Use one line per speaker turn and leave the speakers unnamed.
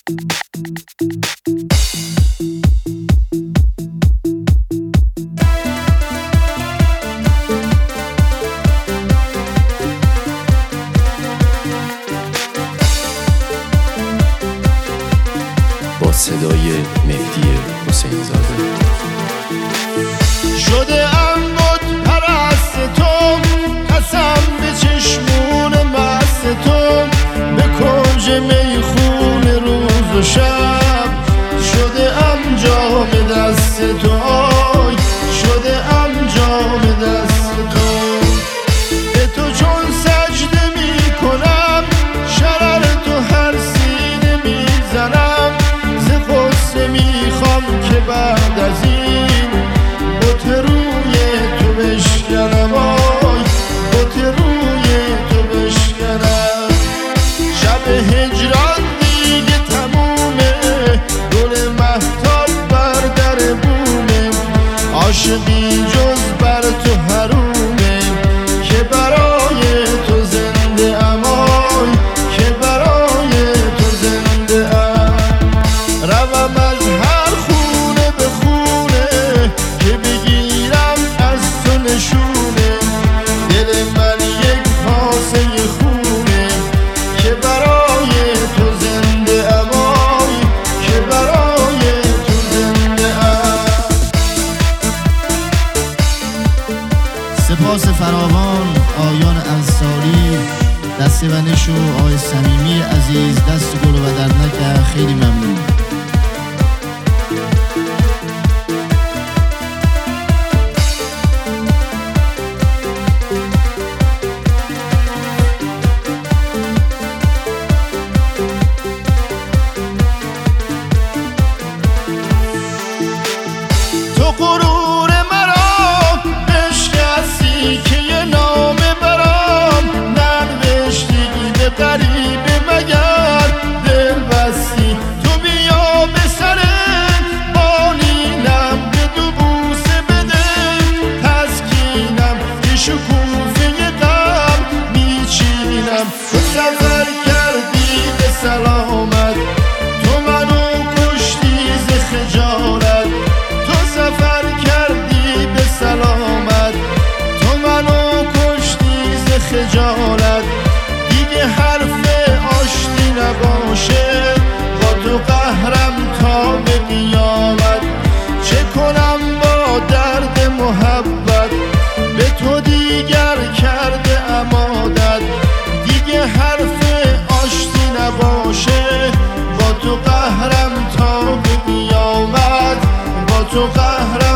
با صدای مهدی حسین زاده.
شده ام بود پرست تو، قسم به چشمون مست تو، به کنج میخون روز و شب. شده ام جام دست تو، آی شده ام جام دست تو. به تو چون سجده می کنم، شرر تو هر سینه می زنم. ز غصه می خوام که بعد از این بت روی تو بشکنم، آی بت روی تو بشکنم. شب هجران دیگه تمومه، گل مهتاب بر در بومه. عاشقی جز بر تو حرومه، که برای تو زنده ام، آی که برای تو زنده ام. روم از هر خونه به خونه، که بگیرم از تو نشونه. دل من یک کاسه خونه، که برای تو زنده ام، آی که برای تو زنده ام.
سپاس فراوان آیان انصاری، دست ونش و آقای صمیمی عزیز، دست گل و دردنک، خیلی ممنون.
تو غرور مرا بشکستی، که یه نامه برام ننوشتی. به غریبه مگر دل بستی، تو بیا به سر بالینم، به دو بوسه بده تسکینم، که شکوفه غم میچینم. تو سفر کردی به سلامت، تو منو کشتی ز خجالت. تو سفر کردی به سلامت، تو منو کشتی ز خجالت. دیگه حرف آشتی نباشه، با تو قهرم تا به قیامت. چه کنم با درد محبت، به تو دیگر کرده ام عادت. دیگه حرف آشتی نباشه، با تو قهرم تا به قیامت. با تو قهرم